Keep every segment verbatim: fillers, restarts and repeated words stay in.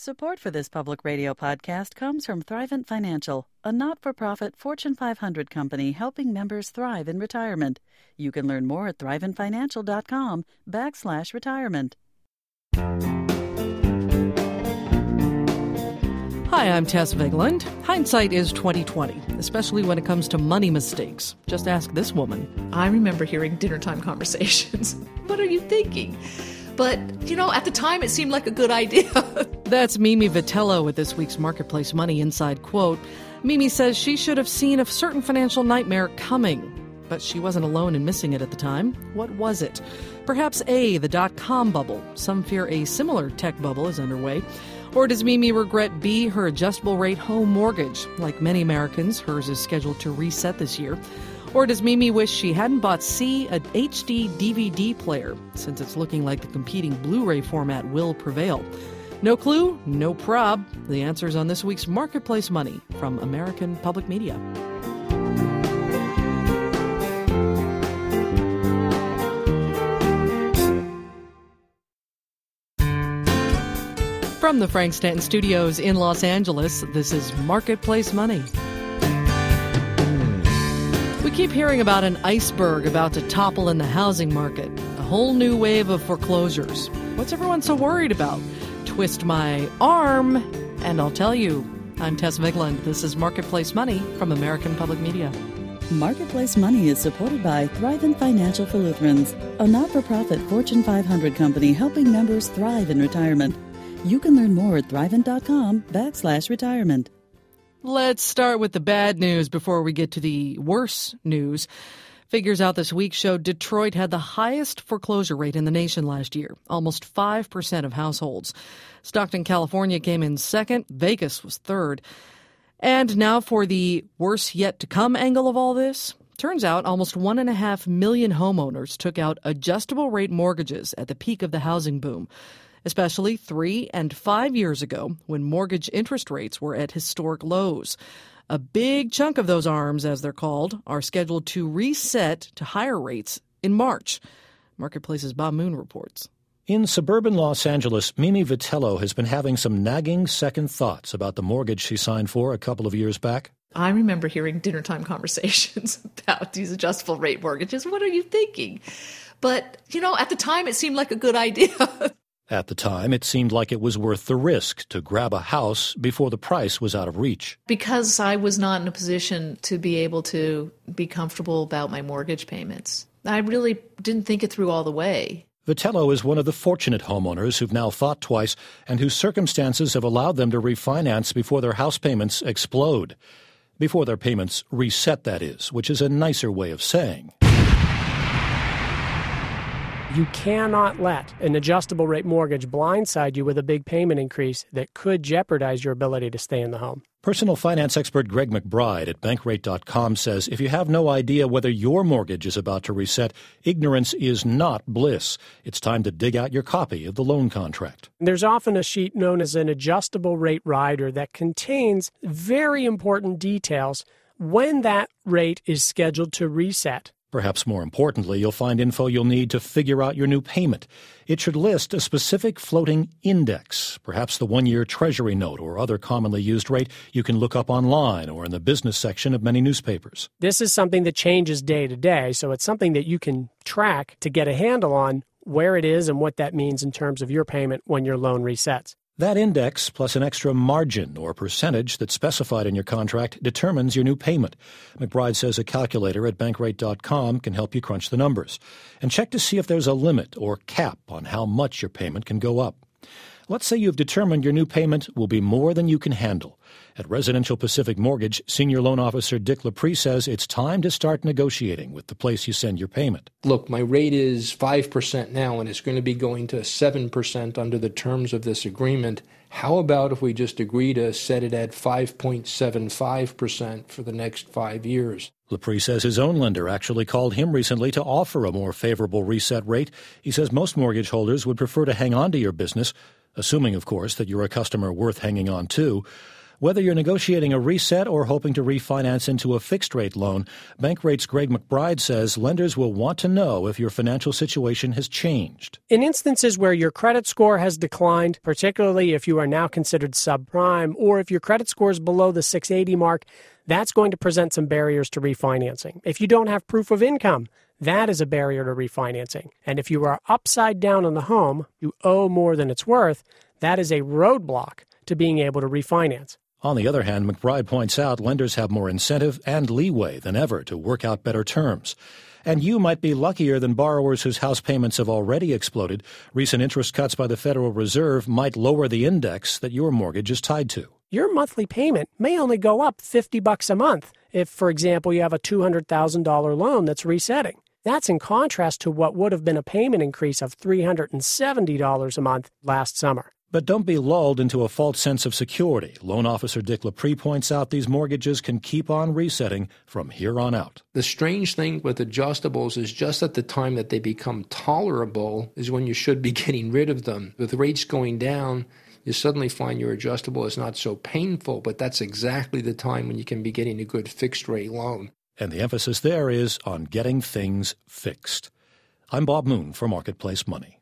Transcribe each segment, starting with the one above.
Support for this public radio podcast comes from Thrivent Financial, a not-for-profit Fortune five hundred company helping members thrive in retirement. You can learn more at thriventfinancial.com backslash retirement. Hi, I'm Tess Vigland. Hindsight is twenty twenty, especially when it comes to money mistakes. Just ask this woman. I remember hearing dinner time conversations. What are you thinking? But, you know, at the time, it seemed like a good idea. That's Mimi Vitello with this week's Marketplace Money Inside Quote. Mimi says she should have seen a certain financial nightmare coming, but she wasn't alone in missing it at the time. What was it? Perhaps A, the dot-com bubble. Some fear a similar tech bubble is underway. Or does Mimi regret B, her adjustable rate home mortgage? Like many Americans, hers is scheduled to reset this year. Or does Mimi wish she hadn't bought C, an H D D V D player, since it's looking like the competing Blu-ray format will prevail? No clue? No prob. The answer's on this week's Marketplace Money from American Public Media. From the Frank Stanton Studios in Los Angeles, this is Marketplace Money. We keep hearing about an iceberg about to topple in the housing market, a whole new wave of foreclosures. What's everyone so worried about? Twist my arm, and I'll tell you. I'm Tess Vigland. This is Marketplace Money from American Public Media. Marketplace Money is supported by Thrivent Financial for Lutherans, a not-for-profit Fortune five hundred company helping members thrive in retirement. You can learn more at thrivent.com backslash retirement. Let's start with the bad news before we get to the worse news. Figures out this week showed Detroit had the highest foreclosure rate in the nation last year, almost five percent of households. Stockton, California came in second. Vegas was third. And now for the worse yet to come angle of all this. Turns out almost one and a half million homeowners took out adjustable rate mortgages at the peak of the housing boom, especially three and five years ago when mortgage interest rates were at historic lows. A big chunk of those ARMs, as they're called, are scheduled to reset to higher rates in March. Marketplace's Bob Moon reports. In suburban Los Angeles, Mimi Vitello has been having some nagging second thoughts about the mortgage she signed for a couple of years back. I remember hearing dinner time conversations about these adjustable rate mortgages. What are you thinking? But, you know, at the time, it seemed like a good idea. At the time, it seemed like it was worth the risk to grab a house before the price was out of reach. Because I was not in a position to be able to be comfortable about my mortgage payments. I really didn't think it through all the way. Vitello is one of the fortunate homeowners who've now thought twice and whose circumstances have allowed them to refinance before their house payments explode. Before their payments reset, that is, which is a nicer way of saying. You cannot let an adjustable rate mortgage blindside you with a big payment increase that could jeopardize your ability to stay in the home. Personal finance expert Greg McBride at bankrate dot com says if you have no idea whether your mortgage is about to reset, ignorance is not bliss. It's time to dig out your copy of the loan contract. There's often a sheet known as an adjustable rate rider that contains very important details when that rate is scheduled to reset. Perhaps more importantly, you'll find info you'll need to figure out your new payment. It should list a specific floating index, perhaps the one-year Treasury note or other commonly used rate you can look up online or in the business section of many newspapers. This is something that changes day to day, so it's something that you can track to get a handle on where it is and what that means in terms of your payment when your loan resets. That index, plus an extra margin or percentage that's specified in your contract, determines your new payment. McBride says a calculator at bankrate dot com can help you crunch the numbers. And check to see if there's a limit or cap on how much your payment can go up. Let's say you've determined your new payment will be more than you can handle. At Residential Pacific Mortgage, Senior Loan Officer Dick Laprie says it's time to start negotiating with the place you send your payment. Look, my rate is five percent now, and it's going to be going to seven percent under the terms of this agreement. How about if we just agree to set it at five point seven five percent for the next five years? Laprie says his own lender actually called him recently to offer a more favorable reset rate. He says most mortgage holders would prefer to hang on to your business, assuming, of course, that you're a customer worth hanging on to. Whether you're negotiating a reset or hoping to refinance into a fixed-rate loan, Bankrate's Greg McBride says lenders will want to know if your financial situation has changed. In instances where your credit score has declined, particularly if you are now considered subprime or if your credit score is below the six eighty mark, that's going to present some barriers to refinancing. If you don't have proof of income, that is a barrier to refinancing. And if you are upside down on the home, you owe more than it's worth, that is a roadblock to being able to refinance. On the other hand, McBride points out lenders have more incentive and leeway than ever to work out better terms. And you might be luckier than borrowers whose house payments have already exploded. Recent interest cuts by the Federal Reserve might lower the index that your mortgage is tied to. Your monthly payment may only go up fifty bucks a month if, for example, you have a two hundred thousand dollars loan that's resetting. That's in contrast to what would have been a payment increase of three hundred seventy dollars a month last summer. But don't be lulled into a false sense of security. Loan officer Dick Laprie points out these mortgages can keep on resetting from here on out. The strange thing with adjustables is just at the time that they become tolerable is when you should be getting rid of them. With rates going down, you suddenly find your adjustable is not so painful, but that's exactly the time when you can be getting a good fixed-rate loan. And the emphasis there is on getting things fixed. I'm Bob Moon for Marketplace Money.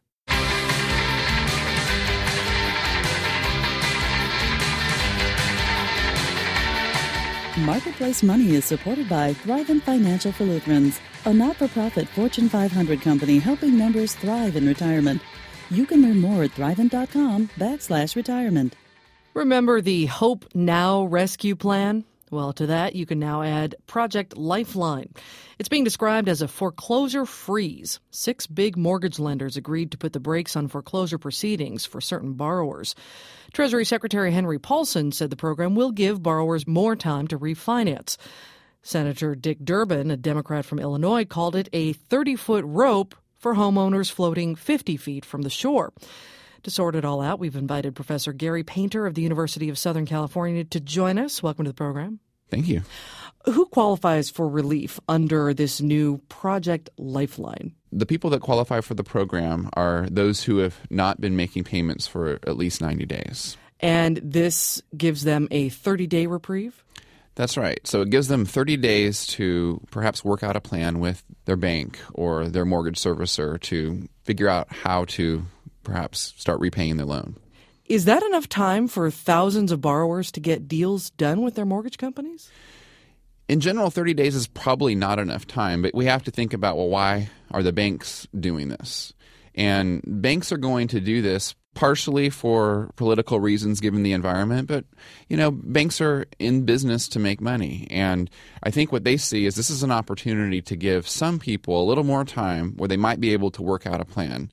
Marketplace Money is supported by Thrivent Financial for Lutherans, a not-for-profit Fortune five hundred company helping members thrive in retirement. You can learn more at thrivent.com backslash retirement. Remember the Hope Now Rescue Plan? Well, to that, you can now add Project Lifeline. It's being described as a foreclosure freeze. Six big mortgage lenders agreed to put the brakes on foreclosure proceedings for certain borrowers. Treasury Secretary Henry Paulson said the program will give borrowers more time to refinance. Senator Dick Durbin, a Democrat from Illinois, called it a thirty-foot rope for homeowners floating fifty feet from the shore. To sort it all out, we've invited Professor Gary Painter of the University of Southern California to join us. Welcome to the program. Thank you. Who qualifies for relief under this new Project Lifeline? The people that qualify for the program are those who have not been making payments for at least ninety days. And this gives them a thirty-day reprieve? That's right. So it gives them thirty days to perhaps work out a plan with their bank or their mortgage servicer to figure out how to perhaps start repaying their loan. Is that enough time for thousands of borrowers to get deals done with their mortgage companies? In general, thirty days is probably not enough time, but we have to think about, well, why are the banks doing this? And banks are going to do this partially for political reasons given the environment, but, you know, banks are in business to make money. And I think what they see is this is an opportunity to give some people a little more time where they might be able to work out a plan.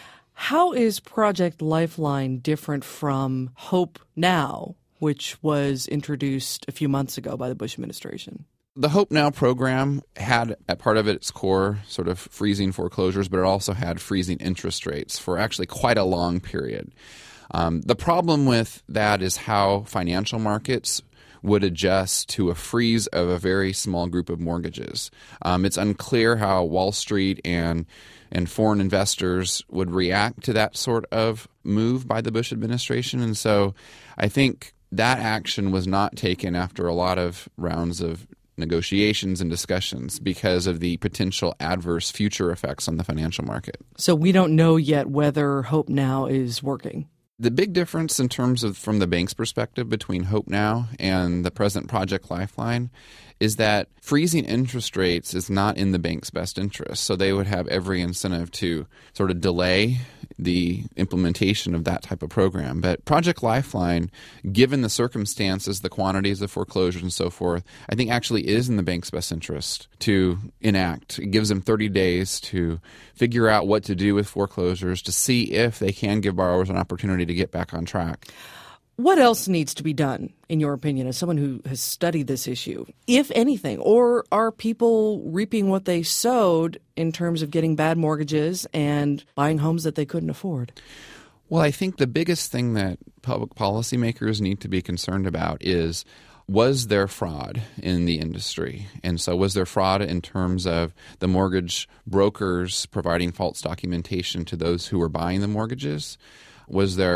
How is Project Lifeline different from Hope Now, which was introduced a few months ago by the Bush administration? The Hope Now program had at part of its core sort of freezing foreclosures, but it also had freezing interest rates for actually quite a long period. Um, the problem with that is how financial markets would adjust to a freeze of a very small group of mortgages. Um, it's unclear how Wall Street and and foreign investors would react to that sort of move by the Bush administration. And so I think that action was not taken after a lot of rounds of negotiations and discussions because of the potential adverse future effects on the financial market. So we don't know yet whether Hope Now is working. The big difference in terms of from the bank's perspective between Hope Now and the present Project Lifeline is that freezing interest rates is not in the bank's best interest. So they would have every incentive to sort of delay the implementation of that type of program. But Project Lifeline, given the circumstances, the quantities of foreclosures and so forth, I think actually is in the bank's best interest to enact. It gives them thirty days to figure out what to do with foreclosures, to see if they can give borrowers an opportunity to get back on track. What else needs to be done, in your opinion, as someone who has studied this issue, if anything? Or are people reaping what they sowed in terms of getting bad mortgages and buying homes that they couldn't afford? Well, I think the biggest thing that public policymakers need to be concerned about is, was there fraud in the industry? And so was there fraud in terms of the mortgage brokers providing false documentation to those who were buying the mortgages? Was there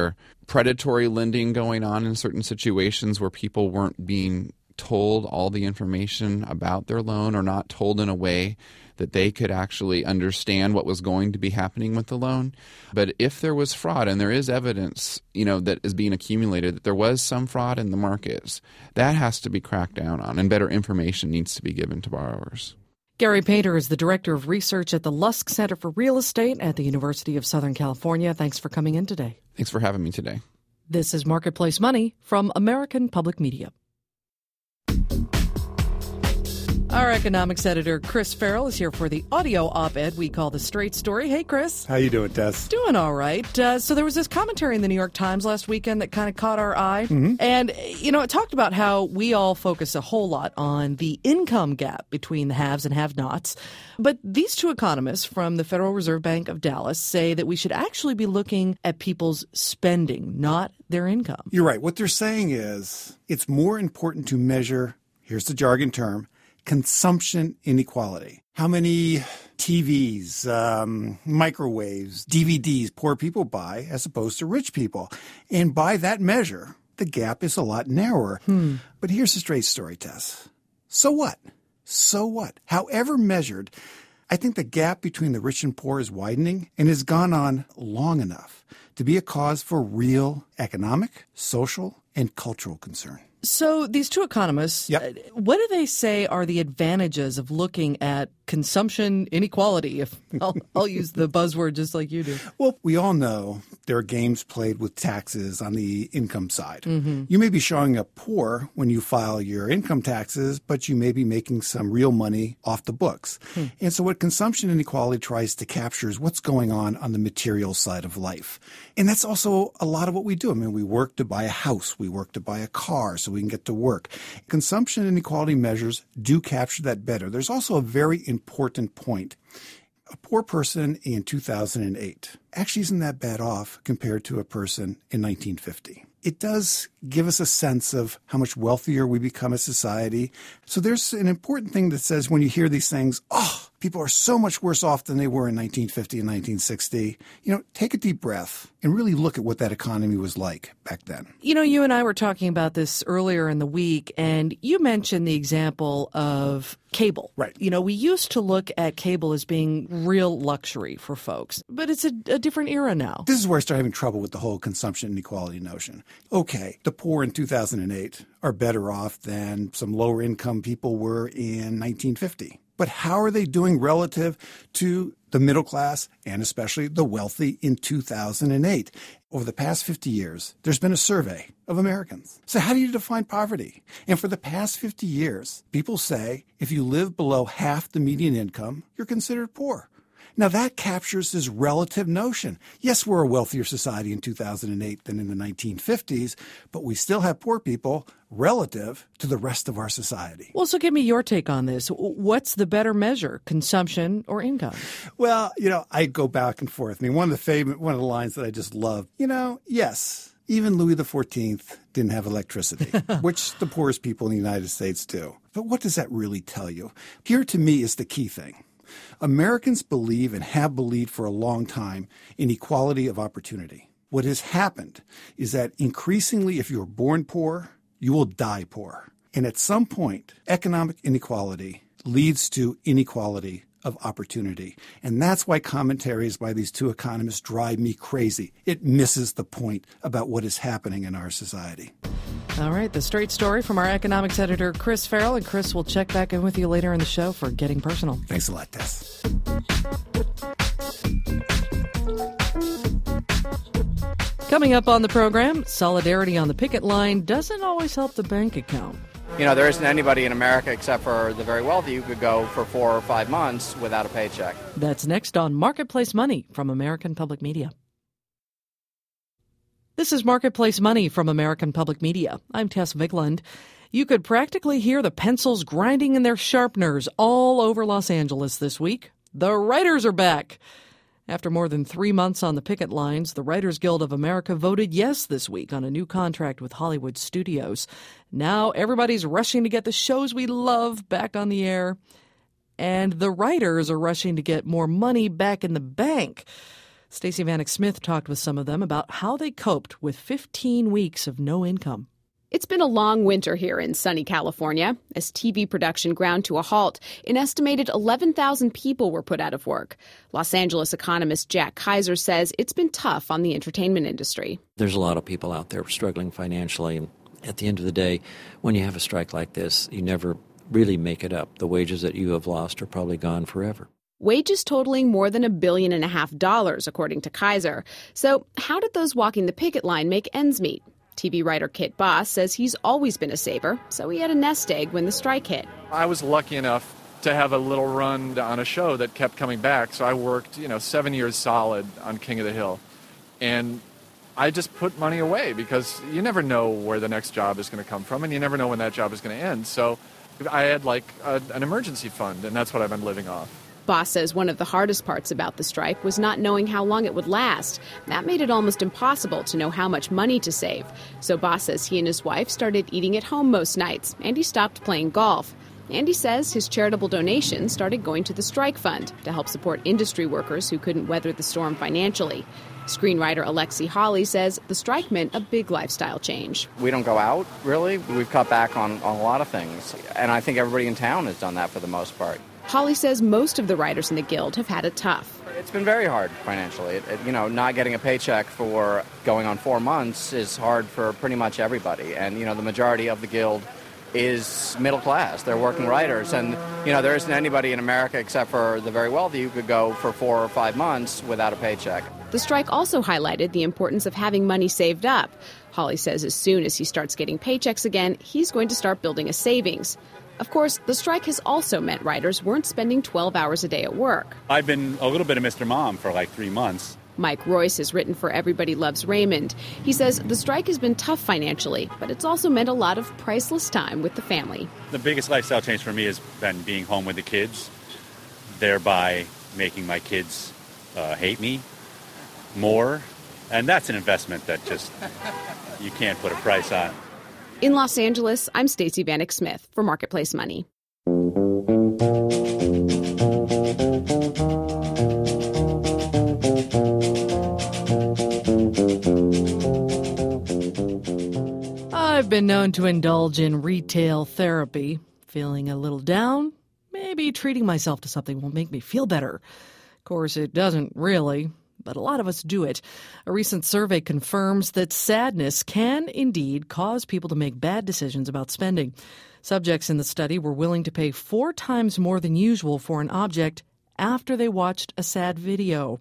predatory lending going on in certain situations where people weren't being told all the information about their loan or not told in a way that they could actually understand what was going to be happening with the loan. But if there was fraud, and there is evidence, you know, that is being accumulated that there was some fraud in the markets, that has to be cracked down on, and better information needs to be given to borrowers. Gary Painter is the Director of Research at the Lusk Center for Real Estate at the University of Southern California. Thanks for coming in today. Thanks for having me today. This is Marketplace Money from American Public Media. Our economics editor, Chris Farrell, is here for the audio op-ed we call The Straight Story. Hey, Chris. How you doing, Tess? Doing all right. Uh, so there was this commentary in the New York Times last weekend that kind of caught our eye. Mm-hmm. And, you know, it talked about how we all focus a whole lot on the income gap between the haves and have-nots. But these two economists from the Federal Reserve Bank of Dallas say that we should actually be looking at people's spending, not their income. You're right. What they're saying is it's more important to measure, here's the jargon term, consumption inequality. How many T Vs, um, microwaves, D V Ds poor people buy as opposed to rich people. And by that measure, the gap is a lot narrower. Hmm. But here's the straight story, Tess. So what? So what? However measured, I think the gap between the rich and poor is widening and has gone on long enough to be a cause for real economic, social, and cultural concern. So these two economists, yep. What do they say are the advantages of looking at consumption inequality? If I'll, I'll use the buzzword just like you do. Well, we all know there are games played with taxes on the income side. Mm-hmm. You may be showing up poor when you file your income taxes, but you may be making some real money off the books. Hmm. And so what consumption inequality tries to capture is what's going on on the material side of life. And that's also a lot of what we do. I mean, we work to buy a house. We work to buy a car so we can get to work. Consumption inequality measures do capture that better. There's also a very important point. A poor person in two thousand eight actually isn't that bad off compared to a person in nineteen fifty. It does give us a sense of how much wealthier we become as a society. So there's an important thing that says when you hear these things, oh, people are so much worse off than they were in nineteen fifty and nineteen sixty. You know, take a deep breath and really look at what that economy was like back then. You know, you and I were talking about this earlier in the week, and you mentioned the example of cable. Right. You know, we used to look at cable as being real luxury for folks, but it's a, a different era now. This is where I start having trouble with the whole consumption inequality notion. Okay, the poor in two thousand eight are better off than some lower income people were in nineteen fifty. But how are they doing relative to the middle class and especially the wealthy in two thousand eight? Over the past fifty years, there's been a survey of Americans. So how do you define poverty? And for the past fifty years, people say if you live below half the median income, you're considered poor. Now, that captures this relative notion. Yes, we're a wealthier society in two thousand eight than in the nineteen fifties, but we still have poor people relative to the rest of our society. Well, so give me your take on this. What's the better measure, consumption or income? Well, you know, I go back and forth. I mean, one of the favorite, one of the lines that I just love, you know, yes, even Louis the fourteenth didn't have electricity, which the poorest people in the United States do. But what does that really tell you? Here, to me, is the key thing. Americans believe and have believed for a long time in equality of opportunity. What has happened is that increasingly, if you're born poor, you will die poor. And at some point, economic inequality leads to inequality of opportunity. And that's why commentaries by these two economists drive me crazy. It misses the point about what is happening in our society. All right, the straight story from our economics editor, Chris Farrell. And Chris, will check back in with you later in the show for Getting Personal. Thanks a lot, Tess. Coming up on the program, solidarity on the picket line doesn't always help the bank account. You know, there isn't anybody in America except for the very wealthy who could go for four or five months without a paycheck. That's next on Marketplace Money from American Public Media. This is Marketplace Money from American Public Media. I'm Tess Vigland. You could practically hear the pencils grinding in their sharpeners all over Los Angeles this week. The writers are back. After more than three months on the picket lines, the Writers Guild of America voted yes this week on a new contract with Hollywood studios. Now everybody's rushing to get the shows we love back on the air, and the writers are rushing to get more money back in the bank. Stacey Vanek Smith talked with some of them about how they coped with fifteen weeks of no income. It's been a long winter here in sunny California. As T V production ground to a halt, an estimated eleven thousand people were put out of work. Los Angeles economist Jack Kaiser says it's been tough on the entertainment industry. There's a lot of people out there struggling financially. And at the end of the day, when you have a strike like this, you never really make it up. The wages that you have lost are probably gone forever. Wages totaling more than a billion and a half dollars, according to Kaiser. So how did those walking the picket line make ends meet? T V writer Kit Boss says he's always been a saver, so he had a nest egg when the strike hit. I was lucky enough to have a little run on a show that kept coming back, so I worked, you know, seven years solid on King of the Hill. And I just put money away because you never know where the next job is going to come from, and you never know when that job is going to end. So I had like a, an emergency fund, and that's what I've been living off. Boss says one of the hardest parts about the strike was not knowing how long it would last. That made it almost impossible to know how much money to save. So Boss says he and his wife started eating at home most nights, and he stopped playing golf. And he says his charitable donations started going to the strike fund to help support industry workers who couldn't weather the storm financially. Screenwriter Alexi Hawley says the strike meant a big lifestyle change. We don't go out, really. We've cut back on, on a lot of things. And I think everybody in town has done that for the most part. Hawley says most of the writers in the Guild have had it tough. It's been very hard financially. It, it, you know, not getting a paycheck for going on four months is hard for pretty much everybody. And, you know, the majority of the Guild is middle class. They're working writers. And, you know, there isn't anybody in America except for the very wealthy who could go for four or five months without a paycheck. The strike also highlighted the importance of having money saved up. Hawley says as soon as he starts getting paychecks again, he's going to start building a savings. Of course, the strike has also meant writers weren't spending twelve hours a day at work. I've been a little bit of Mister Mom for like three months. Mike Royce has written for Everybody Loves Raymond. He says the strike has been tough financially, but it's also meant a lot of priceless time with the family. The biggest lifestyle change for me has been being home with the kids, thereby making my kids uh, hate me more. And that's an investment that just you can't put a price on. In Los Angeles, I'm Stacey Vanek Smith for Marketplace Money. I've been known to indulge in retail therapy. Feeling a little down? Maybe treating myself to something will make me feel better. Of course, it doesn't really, but a lot of us do it. A recent survey confirms that sadness can indeed cause people to make bad decisions about spending. Subjects in the study were willing to pay four times more than usual for an object after they watched a sad video.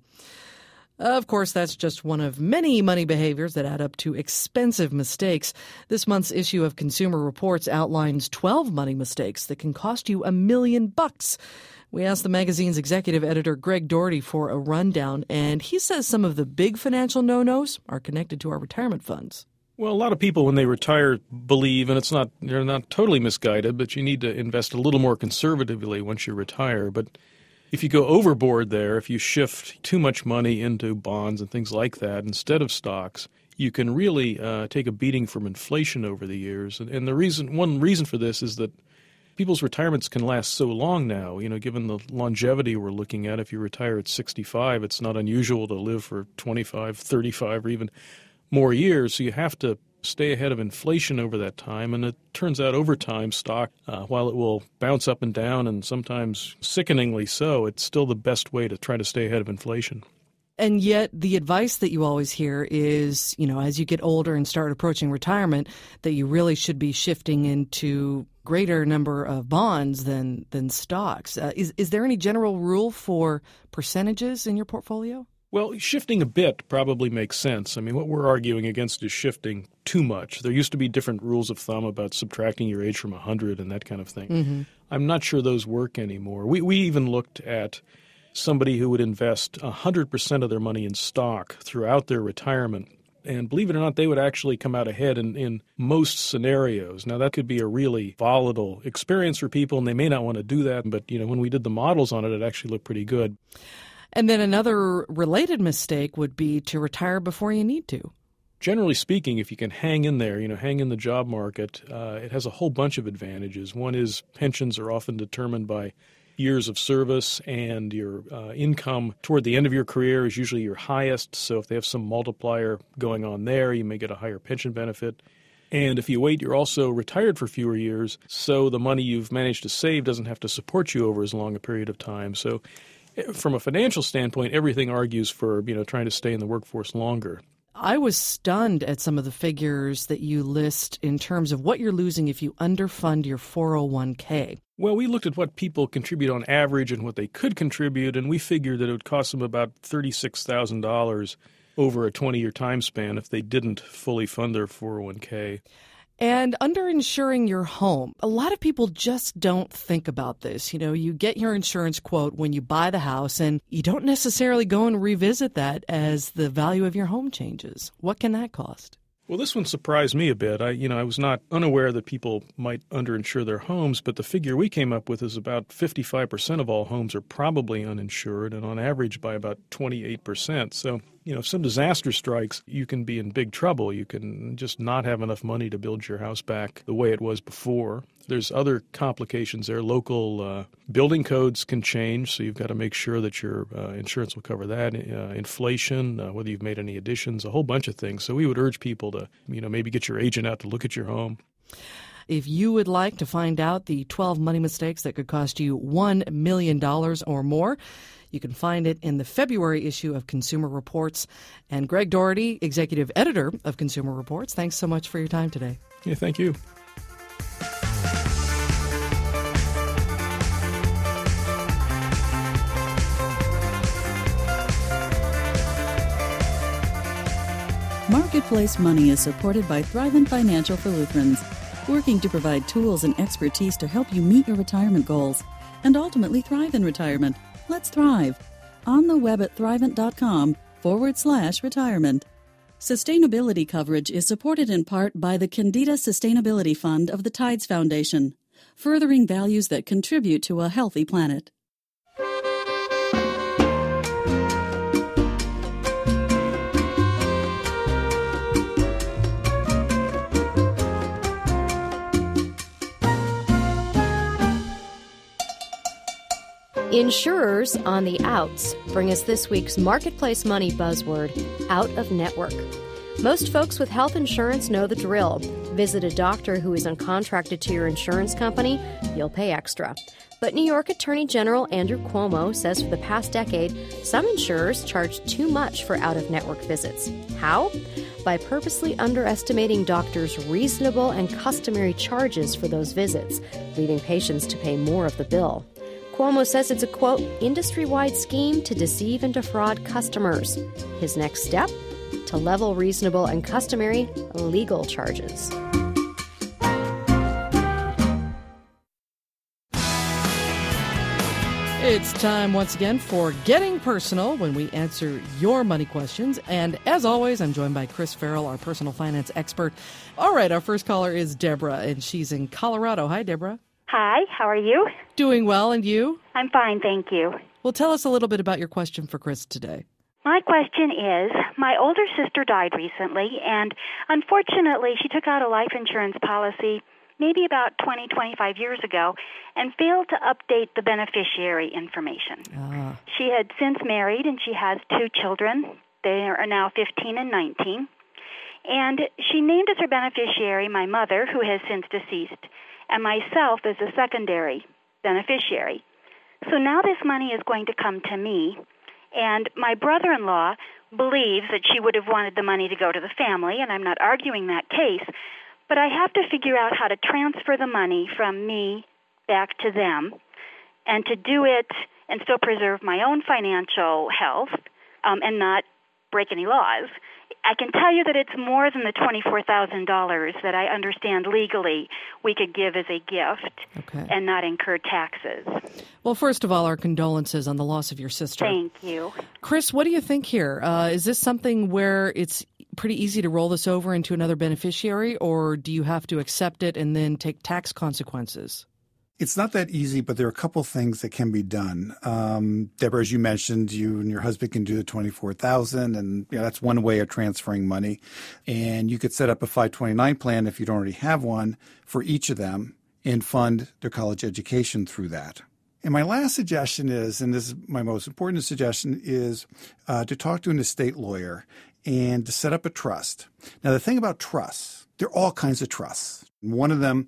Of course, that's just one of many money behaviors that add up to expensive mistakes. This month's issue of Consumer Reports outlines twelve money mistakes that can cost you a million bucks. We asked the magazine's executive editor, Greg Doherty, for a rundown, and he says some of the big financial no-nos are connected to our retirement funds. Well, a lot of people, when they retire, believe, and it's not they're not totally misguided, but you need to invest a little more conservatively once you retire. But if you go overboard there, if you shift too much money into bonds and things like that instead of stocks, you can really uh, take a beating from inflation over the years. And, and the reason, one reason for this is that people's retirements can last so long now. You know, given the longevity we're looking at, if you retire at sixty-five, it's not unusual to live for twenty-five, thirty-five, or even more years. So you have to stay ahead of inflation over that time. And it turns out over time, stock, uh, while it will bounce up and down and sometimes sickeningly so, it's still the best way to try to stay ahead of inflation. And yet the advice that you always hear is, you know, as you get older and start approaching retirement, that you really should be shifting into greater number of bonds than than stocks. Uh, is is there any general rule for percentages in your portfolio? Well, shifting a bit probably makes sense. I mean, what we're arguing against is shifting too much. There used to be different rules of thumb about subtracting your age from one hundred and that kind of thing. Mm-hmm. I'm not sure those work anymore. We we even looked at somebody who would invest one hundred percent of their money in stock throughout their retirement. And believe it or not, they would actually come out ahead in, in most scenarios. Now, that could be a really volatile experience for people, and they may not want to do that. But, you know, when we did the models on it, it actually looked pretty good. And then another related mistake would be to retire before you need to. Generally speaking, if you can hang in there, you know, hang in the job market, uh, it has a whole bunch of advantages. One is pensions are often determined by years of service, and your uh, income toward the end of your career is usually your highest. So if they have some multiplier going on there, you may get a higher pension benefit. And if you wait, you're also retired for fewer years, so the money you've managed to save doesn't have to support you over as long a period of time. So from a financial standpoint, everything argues for, you know, trying to stay in the workforce longer. I was stunned at some of the figures that you list in terms of what you're losing if you underfund your four oh one k. Well, we looked at what people contribute on average and what they could contribute, and we figured that it would cost them about thirty-six thousand dollars over a twenty-year time span if they didn't fully fund their four oh one k. And underinsuring your home, a lot of people just don't think about this. You know, you get your insurance quote when you buy the house, and you don't necessarily go and revisit that as the value of your home changes. What can that cost? Well, this one surprised me a bit. I, you know, I was not unaware that people might underinsure their homes, but the figure we came up with is about fifty-five percent of all homes are probably uninsured, and on average by about twenty-eight percent. So, you know, if some disaster strikes, you can be in big trouble. You can just not have enough money to build your house back the way it was before. There's other complications there. Local uh, building codes can change, so you've got to make sure that your uh, insurance will cover that. Uh, inflation, uh, whether you've made any additions, a whole bunch of things. So we would urge people to, you know, maybe get your agent out to look at your home. If you would like to find out the twelve money mistakes that could cost you one million dollars or more, you can find it in the February issue of Consumer Reports. And Greg Doherty, executive editor of Consumer Reports, thanks so much for your time today. Yeah, thank you. Marketplace Money is supported by Thrivent Financial for Lutherans, working to provide tools and expertise to help you meet your retirement goals and ultimately thrive in retirement. Let's thrive. On the web at thrivent.com forward slash retirement. Sustainability coverage is supported in part by the Candida Sustainability Fund of the Tides Foundation, furthering values that contribute to a healthy planet. Insurers on the outs bring us this week's Marketplace Money buzzword, out of network. Most folks with health insurance know the drill. Visit a doctor who isn't contracted to your insurance company, you'll pay extra. But New York Attorney General Andrew Cuomo says for the past decade, some insurers charge too much for out-of-network visits. How? By purposely underestimating doctors' reasonable and customary charges for those visits, leaving patients to pay more of the bill. Cuomo says it's a, quote, industry-wide scheme to deceive and defraud customers. His next step? To level reasonable and customary legal charges. It's time once again for Getting Personal, when we answer your money questions. And as always, I'm joined by Chris Farrell, our personal finance expert. All right, our first caller is Deborah, and she's in Colorado. Hi, Deborah. Hi, how are you? Doing well, and you? I'm fine, thank you. Well, tell us a little bit about your question for Chris today. My question is, my older sister died recently, and unfortunately, she took out a life insurance policy maybe about twenty, twenty-five years ago and failed to update the beneficiary information. Ah. She had since married, and she has two children. They are now fifteen and nineteen. And she named as her beneficiary my mother, who has since deceased, and myself as a secondary beneficiary. So now this money is going to come to me, and my brother-in-law believes that she would have wanted the money to go to the family, and I'm not arguing that case, but I have to figure out how to transfer the money from me back to them, and to do it and still preserve my own financial health um, and not break any laws. I can tell you that it's more than the twenty-four thousand dollars that I understand legally we could give as a gift okay. and not incur taxes. Well, first of all, our condolences on the loss of your sister. Thank you. Chris, what do you think here? Uh, is this something where it's pretty easy to roll this over into another beneficiary, or do you have to accept it and then take tax consequences? It's not that easy, but there are a couple things that can be done. Um, Deborah, as you mentioned, you and your husband can do the twenty-four thousand dollars, and you know, that's one way of transferring money. And you could set up a five twenty-nine plan if you don't already have one for each of them and fund their college education through that. And my last suggestion is, and this is my most important suggestion, is uh, to talk to an estate lawyer and to set up a trust. Now, the thing about trusts, there are all kinds of trusts. One of them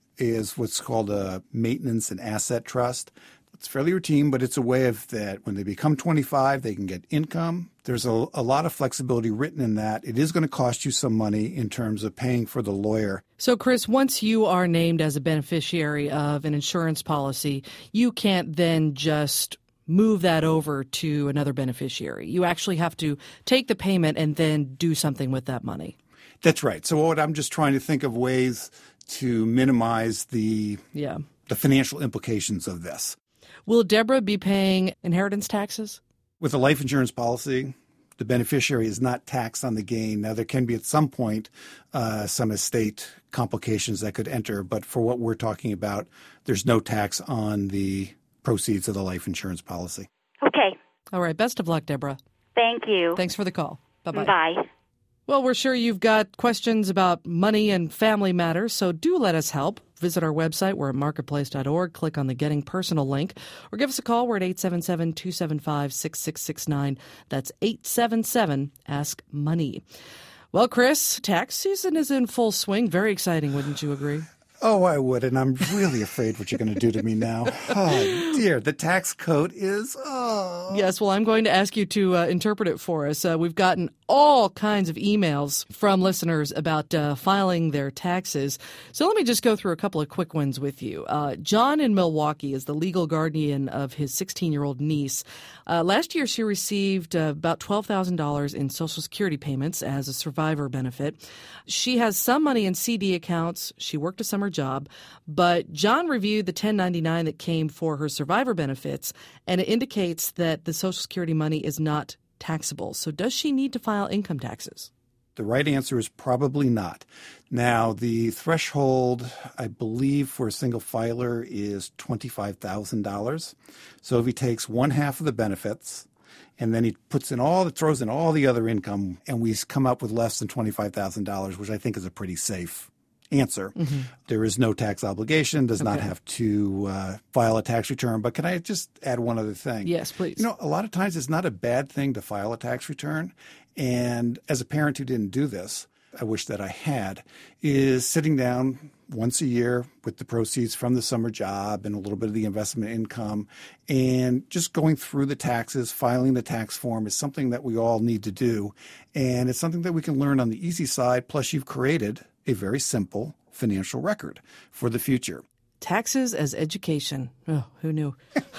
is what's called a maintenance and asset trust. It's fairly routine, but it's a way of that when they become twenty-five, they can get income. There's a, a lot of flexibility written in that. It is going to cost you some money in terms of paying for the lawyer. So, Chris, once you are named as a beneficiary of an insurance policy, you can't then just move that over to another beneficiary. You actually have to take the payment and then do something with that money. That's right. So what I'm just trying to think of ways to minimize the yeah. the financial implications of this. Will Deborah be paying inheritance taxes? With a life insurance policy, the beneficiary is not taxed on the gain. Now, there can be at some point uh, some estate complications that could enter, but for what we're talking about, there's no tax on the proceeds of the life insurance policy. Okay. All right. Best of luck, Deborah. Thank you. Thanks for the call. Bye-bye. Bye. Well, we're sure you've got questions about money and family matters, so do let us help. Visit our website. We're at marketplace dot org. Click on the Getting Personal link or give us a call. We're at eight seven seven, two seven five, six six six nine. That's eight seven seven, ask money. Well, Chris, tax season is in full swing. Very exciting, wouldn't you agree? Oh, I would, and I'm really afraid what you're going to do to me now. Oh, dear. The tax code is, oh. Yes, well, I'm going to ask you to uh, interpret it for us. Uh, we've gotten all kinds of emails from listeners about uh, filing their taxes. So let me just go through a couple of quick ones with you. Uh, John in Milwaukee is the legal guardian of his sixteen-year-old niece. Uh, last year, she received uh, about twelve thousand dollars in Social Security payments as a survivor benefit. She has some money in C D accounts. She worked a summer job, but John reviewed the ten ninety-nine that came for her survivor benefits, and it indicates that the Social Security money is not taxable. So does she need to file income taxes? The right answer is probably not. Now, the threshold, I believe, for a single filer is twenty-five thousand dollars. So if he takes one half of the benefits and then he puts in all the throws in all the other income, and we come up with less than twenty-five thousand dollars, which I think is a pretty safe answer. Mm-hmm. There is no tax obligation, does okay. not have to uh, file a tax return. But can I just add one other thing? Yes, please. You know, a lot of times it's not a bad thing to file a tax return. And as a parent who didn't do this, I wish that I had, is sitting down once a year with the proceeds from the summer job and a little bit of the investment income and just going through the taxes, filing the tax form is something that we all need to do. And it's something that we can learn on the easy side. Plus, you've created a very simple financial record for the future. Taxes as education. Oh, who knew?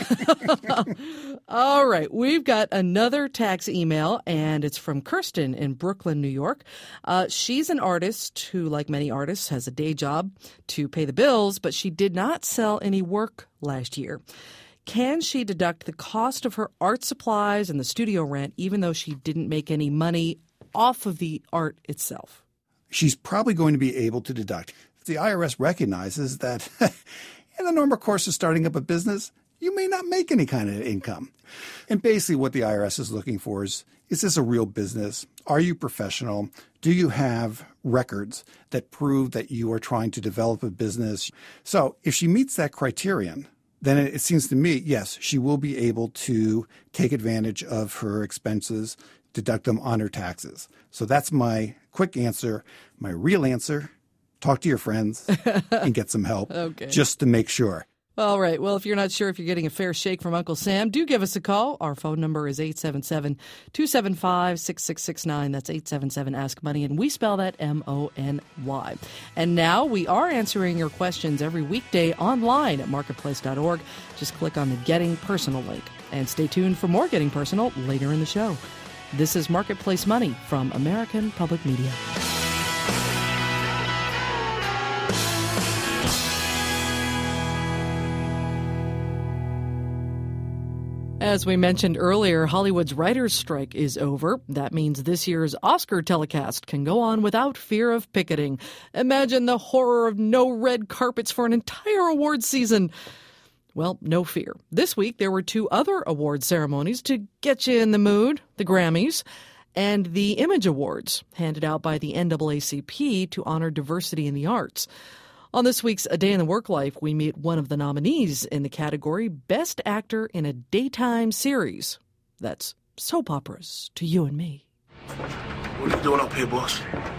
All right. We've got another tax email, and it's from Kirsten in Brooklyn, New York. Uh, she's an artist who, like many artists, has a day job to pay the bills, but she did not sell any work last year. Can she deduct the cost of her art supplies and the studio rent, even though she didn't make any money off of the art itself? She's probably going to be able to deduct. The I R S recognizes that in the normal course of starting up a business, you may not make any kind of income. And basically what the I R S is looking for is, is this a real business? Are you professional? Do you have records that prove that you are trying to develop a business? So if she meets that criterion, then it seems to me, yes, she will be able to take advantage of her expenses, deduct them on her taxes. So that's my quick answer. My real answer, talk to your friends and get some help okay. just to make sure. All right. Well, if you're not sure if you're getting a fair shake from Uncle Sam, do give us a call. Our phone number is eight seven seven, two seven five, six six six nine. That's eight seven seven, ask money, and we spell that M O N Y. And now we are answering your questions every weekday online at marketplace dot org. Just click on the Getting Personal link. And stay tuned for more Getting Personal later in the show. This is Marketplace Money from American Public Media. As we mentioned earlier, Hollywood's writers' strike is over. That means this year's Oscar telecast can go on without fear of picketing. Imagine the horror of no red carpets for an entire awards season. Well, no fear. This week, there were two other award ceremonies to get you in the mood, the Grammys and the Image Awards, handed out by the N double A C P to honor diversity in the arts. On this week's A Day in the Work Life, we meet one of the nominees in the category Best Actor in a Daytime Series. That's soap operas to you and me. What are you doing up here, boss?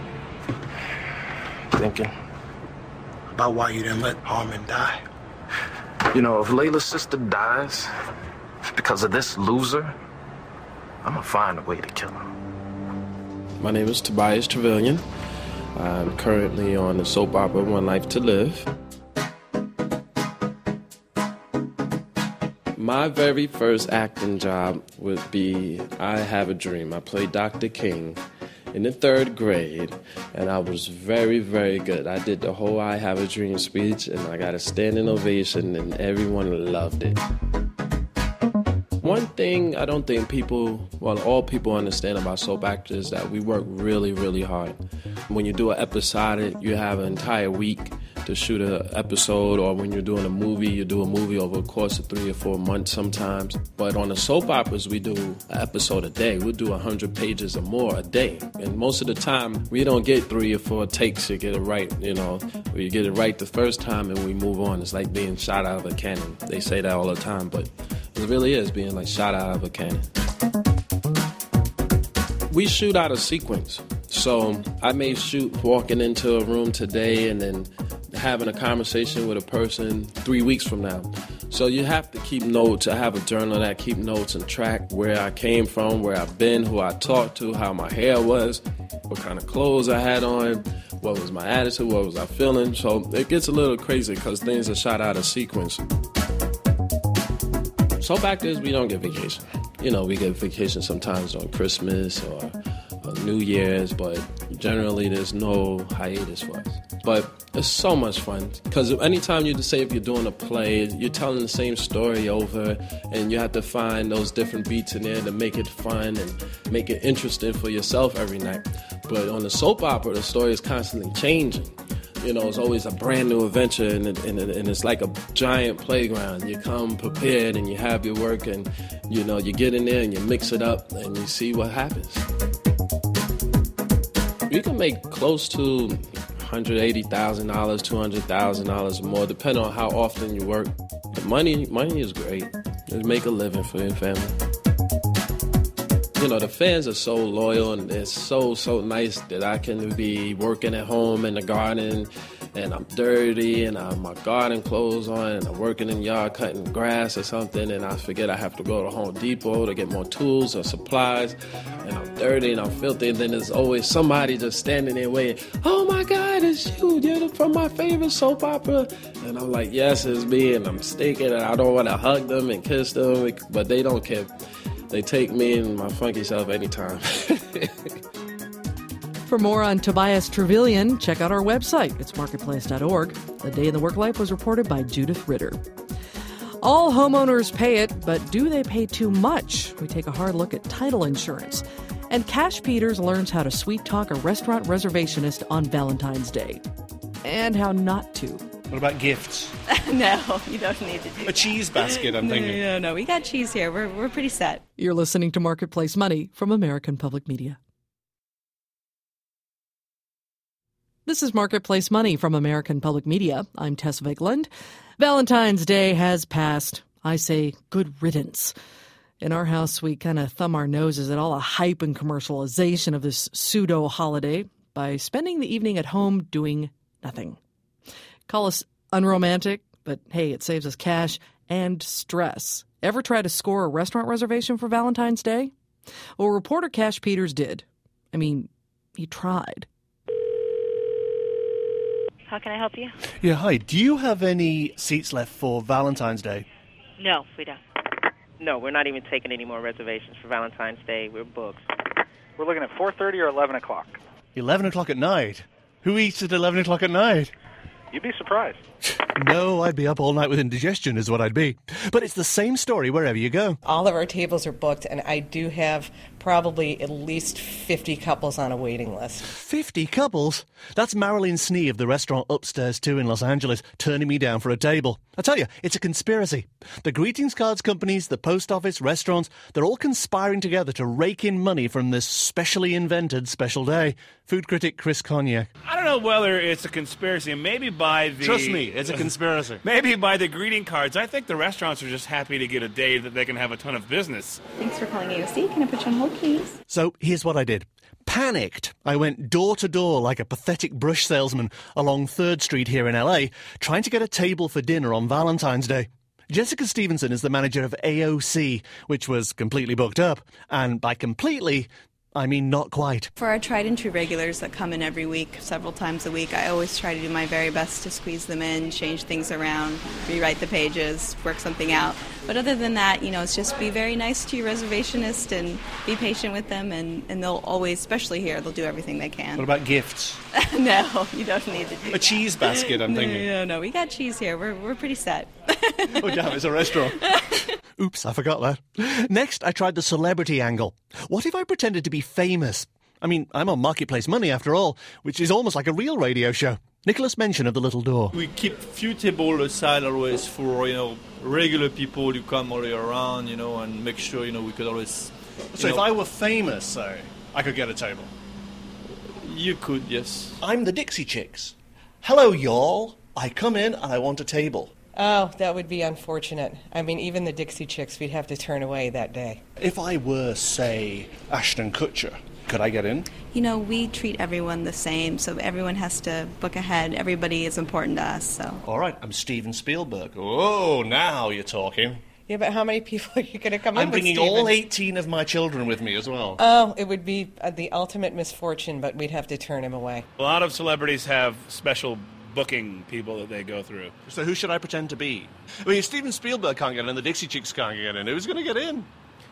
Thinking about why you didn't let Harmon die. You know, if Layla's sister dies because of this loser, I'm gonna find a way to kill her. My name is Tobias Trevelyan. I'm currently on the soap opera One Life to Live. My very first acting job would be I Have a Dream. I played Doctor King in the third grade, and I was very, very good. I did the whole I Have a Dream speech, and I got a standing ovation, and everyone loved it. One thing I don't think people, well, all people understand about soap actors is that we work really, really hard. When you do an episodic, you have an entire week to shoot an episode, or when you're doing a movie, you do a movie over the course of three or four months sometimes. But on the soap operas, we do an episode a day. We'll do one hundred pages or more a day. And most of the time, we don't get three or four takes to get it right, you know. You get it right the first time and we move on. It's like being shot out of a cannon. They say that all the time, but it really is being like shot out of a cannon. We shoot out a sequence. So I may shoot walking into a room today and then having a conversation with a person three weeks from now. So you have to keep notes. I have a journal that keep notes and track where I came from, where I've been, who I talked to, how my hair was, what kind of clothes I had on, what was my attitude, what was I feeling. So it gets a little crazy because things are shot out of sequence. Soap actors, we don't get vacation. You know, we get vacation sometimes on Christmas or, or New Year's, but generally there's no hiatus for us. But it's so much fun because anytime you just say if you're doing a play, you're telling the same story over, and you have to find those different beats in there to make it fun and make it interesting for yourself every night. But on the soap opera, the story is constantly changing. You know, it's always a brand new adventure, and, it, and, it, and it's like a giant playground. You come prepared and you have your work, and, you know, you get in there and you mix it up and you see what happens. You can make close to one hundred eighty thousand dollars, two hundred thousand dollars or more, depending on how often you work. But money, money is great. You make a living for your family. You know, the fans are so loyal, and it's so, so nice that I can be working at home in the garden, and I'm dirty, and I have my garden clothes on, and I'm working in the yard cutting grass or something, and I forget I have to go to Home Depot to get more tools or supplies, and I'm dirty and I'm filthy, and then there's always somebody just standing there waiting. Oh my God, it's you, you're from my favorite soap opera. And I'm like, yes, it's me, and I'm stinking, and I don't want to hug them and kiss them, but they don't care. They take me and my funky self anytime. For more on Tobias Trevelyan, check out our website. It's marketplace dot org. The Day in the Work Life was reported by Judith Ritter. All homeowners pay it, but do they pay too much? We take a hard look at title insurance. And Cash Peters learns how to sweet talk a restaurant reservationist on Valentine's Day. And how not to. What about gifts? No, you don't need to do A cheese basket, I'm no, thinking. No, no, no. We got cheese here. We're we're pretty set. You're listening to Marketplace Money from American Public Media. This is Marketplace Money from American Public Media. I'm Tess Vigland. Valentine's Day has passed. I say good riddance. In our house, we kind of thumb our noses at all the hype and commercialization of this pseudo-holiday by spending the evening at home doing nothing. Call us unromantic, but hey, it saves us cash and stress. Ever try to score a restaurant reservation for Valentine's Day? Well, reporter Cash Peters did. I mean, he tried. How can I help you? Yeah, hi. Do you have any seats left for Valentine's Day? No, we don't. No, we're not even taking any more reservations for Valentine's Day. We're booked. We're looking at four thirty or eleven o'clock. eleven o'clock at night? Who eats at eleven o'clock at night? You'd be surprised. No, I'd be up all night with indigestion is what I'd be. But it's the same story wherever you go. All of our tables are booked, and I do have probably at least fifty couples on a waiting list. fifty couples? That's Marilyn Snee of the restaurant Upstairs two in Los Angeles turning me down for a table. I tell you, it's a conspiracy. The greetings cards companies, the post office, restaurants, they're all conspiring together to rake in money from this specially invented special day. Food critic Chris Cognac. I don't know whether it's a conspiracy. Maybe by the... Trust me, it's a conspiracy. Maybe by the greeting cards. I think the restaurants are just happy to get a day that they can have a ton of business. Thanks for calling A O C. Can I put you on hold, please? So here's what I did. Panicked, I went door to door like a pathetic brush salesman along third Street here in L A, trying to get a table for dinner on Valentine's Day. Jessica Stevenson is the manager of A O C, which was completely booked up. And by completely, I mean not quite. For our tried and true regulars that come in every week, several times a week, I always try to do my very best to squeeze them in, change things around, rewrite the pages, work something out. But other than that, you know, it's just be very nice to your reservationist and be patient with them, and, and they'll always, especially here, they'll do everything they can. What about gifts? No, you don't need to do A that. cheese basket, I'm no, thinking. No, no, no, we got cheese here. We're, we're pretty set. Oh, damn, it's a restaurant. Oops, I forgot that. Next, I tried the celebrity angle. What if I pretended to be famous? I mean, I'm on Marketplace Money after all, which is almost like a real radio show. Nicholas mentioned of the little door. We keep few tables aside always for, you know, regular people who come all around, you know, and make sure, you know, we could always... So know, if I were famous, say, I could get a table? You could, yes. I'm the Dixie Chicks. Hello, y'all. I come in and I want a table. Oh, that would be unfortunate. I mean, even the Dixie Chicks we'd have to turn away that day. If I were, say, Ashton Kutcher, could I get in? You know, we treat everyone the same, so everyone has to book ahead. Everybody is important to us, so... All right, I'm Steven Spielberg. Oh, now you're talking. Yeah, but how many people are you going to come I'm in with, bringing Steven? all eighteen of my children with me as well. Oh, it would be uh, the ultimate misfortune, but we'd have to turn him away. A lot of celebrities have special booking people that they go through. So who should I pretend to be? I mean, if Steven Spielberg can't get in, the Dixie Chicks can't get in, who's going to get in?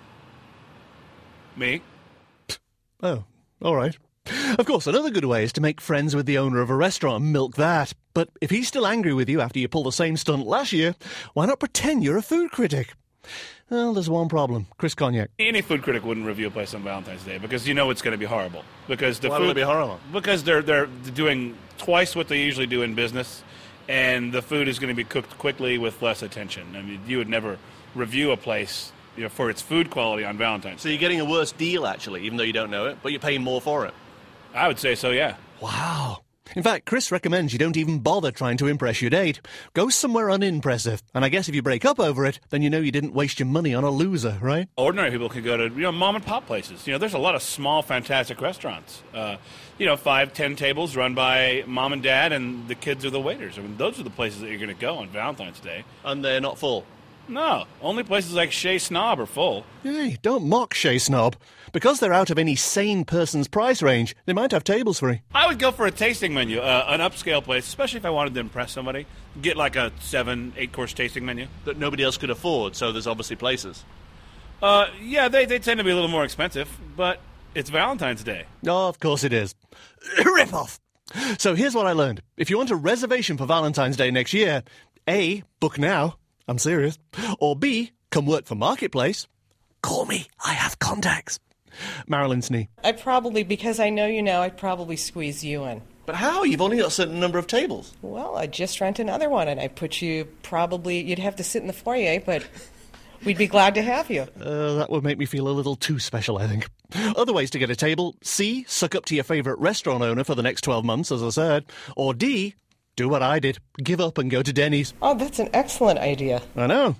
Me. Oh, all right. Of course, another good way is to make friends with the owner of a restaurant and milk that. But if he's still angry with you after you pulled the same stunt last year, why not pretend you're a food critic? Well, there's one problem. Chris Cognac. Any food critic wouldn't review a place on Valentine's Day because you know it's going to be horrible. Because the Why food, would it be horrible? Because they're they're doing twice what they usually do in business, and the food is going to be cooked quickly with less attention. I mean, you would never review a place, you know, for its food quality on Valentine's. So you're getting a worse deal, actually, even though you don't know it, but you're paying more for it. I would say so, yeah. Wow. In fact, Chris recommends you don't even bother trying to impress your date. Go somewhere unimpressive. And I guess if you break up over it, then you know you didn't waste your money on a loser, right? Ordinary people can go to, you know, mom and pop places. You know, there's a lot of small, fantastic restaurants. Uh, you know, five, ten tables run by mom and dad, and the kids are the waiters. I mean, those are the places that you're going to go on Valentine's Day. And they're not full? No, only places like Chez Snob are full. Hey, don't mock Chez Snob. Because they're out of any sane person's price range, they might have tables free. I would go for a tasting menu, uh, an upscale place, especially if I wanted to impress somebody. Get like a seven, eight-course tasting menu. That nobody else could afford, so there's obviously places. Uh, yeah, they, they tend to be a little more expensive, but it's Valentine's Day. Oh, of course it is. Rip off! So here's what I learned. If you want a reservation for Valentine's Day next year, A, book now. I'm serious. Or B, come work for Marketplace. Call me. I have contacts. Marilyn Snee. I'd probably, because I know you now, I'd probably squeeze you in. But how? You've only got a certain number of tables. Well, I'd just rent another one, and I'd put you probably, you'd have to sit in the foyer, but we'd be glad to have you. Uh, that would make me feel a little too special, I think. Other ways to get a table. C, suck up to your favourite restaurant owner for the next twelve months, as I said. Or D, do what I did. Give up and go to Denny's. Oh, that's an excellent idea. I know.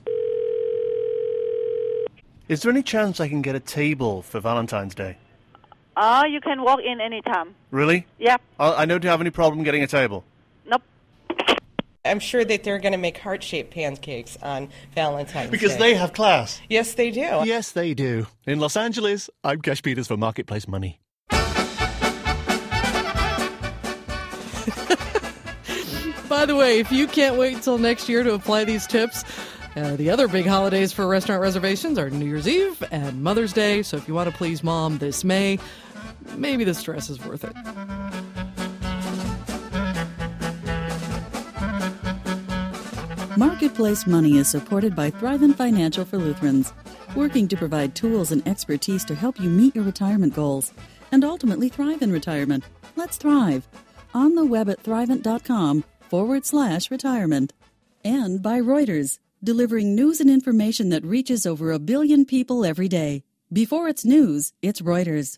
Is there any chance I can get a table for Valentine's Day? Uh, you can walk in anytime. Really? Yeah. I, I don't have any problem getting a table. Nope. I'm sure that they're going to make heart-shaped pancakes on Valentine's Because Day. they have class. Yes, they do. Yes, they do. In Los Angeles, I'm Cash Peters for Marketplace Money. By the way, if you can't wait until next year to apply these tips, uh, the other big holidays for restaurant reservations are New Year's Eve and Mother's Day. So if you want to please Mom this May, maybe the stress is worth it. Marketplace Money is supported by Thrivent Financial for Lutherans. working to provide tools and expertise to help you meet your retirement goals and ultimately thrive in retirement. Let's thrive. On the web at thrivent.com forward slash retirement. And by Reuters, delivering news and information that reaches over a billion people every day. Before it's news, it's Reuters.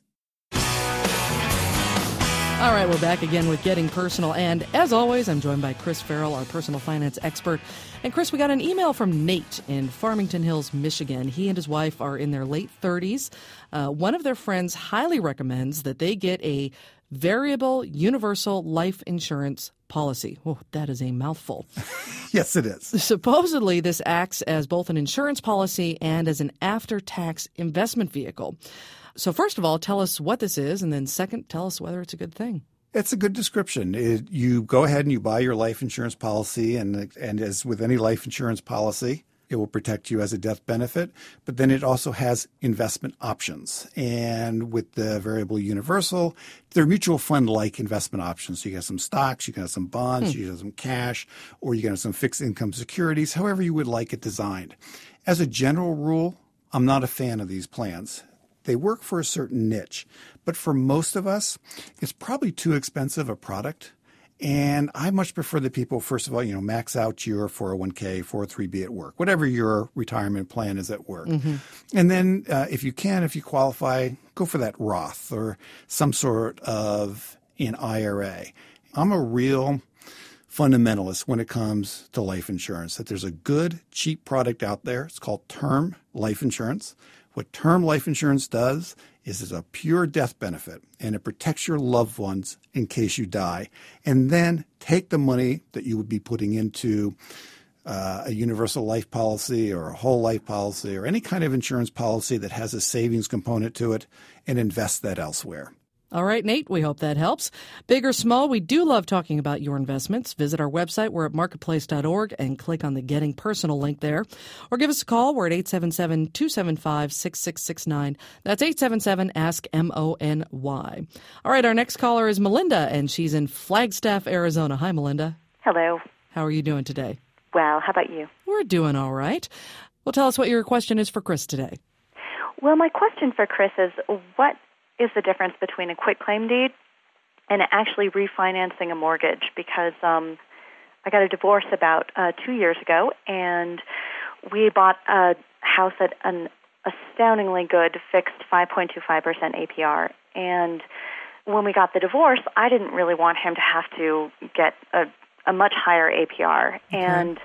All right, we're back again with Getting Personal. And as always, I'm joined by Chris Farrell, our personal finance expert. And Chris, we got an email from Nate in Farmington Hills, Michigan. He and his wife are in their late thirties. Uh, one of their friends highly recommends that they get a variable universal life insurance policy. Oh, that is a mouthful. Yes, it is. Supposedly, this acts as both an insurance policy and as an after-tax investment vehicle. So first of all, tell us what this is, and then second, tell us whether it's a good thing. It's a good description. It, you go ahead and you buy your life insurance policy, and and as with any life insurance policy, it will protect you as a death benefit, but then it also has investment options. And with the variable universal, they're mutual fund-like investment options. So you got some stocks, you got some bonds, hmm. you got some cash, or you got some fixed income securities, however you would like it designed. As a general rule, I'm not a fan of these plans. They work for a certain niche, but for most of us, it's probably too expensive a product. And I much prefer that people, first of all, you know, max out your four oh one k, four oh three b at work, whatever your retirement plan is at work. Mm-hmm. And then uh, if you can, if you qualify, go for that Roth or some sort of an I R A. I'm a real fundamentalist when it comes to life insurance, that there's a good, cheap product out there. It's called term life insurance. What term life insurance does is it's a pure death benefit, and it protects your loved ones in case you die. And then take the money that you would be putting into uh, a universal life policy or a whole life policy or any kind of insurance policy that has a savings component to it and invest that elsewhere. All right, Nate, we hope that helps. Big or small, we do love talking about your investments. Visit our website. We're at marketplace dot org and click on the Getting Personal link there. Or give us a call. We're at eight seven seven, two seven five, six six six nine. That's eight seven seven, ask M O N Y. All right, our next caller is Melinda, and she's in Flagstaff, Arizona. Hi, Melinda. Hello. How are you doing today? Well, how about you? We're doing all right. Well, tell us what your question is for Chris today. Well, my question for Chris is, what is the difference between a quitclaim deed and actually refinancing a mortgage? Because um, I got a divorce about uh, two years ago, and we bought a house at an astoundingly good fixed five point two five percent A P R. And when we got the divorce, I didn't really want him to have to get a, a much higher A P R. Okay. And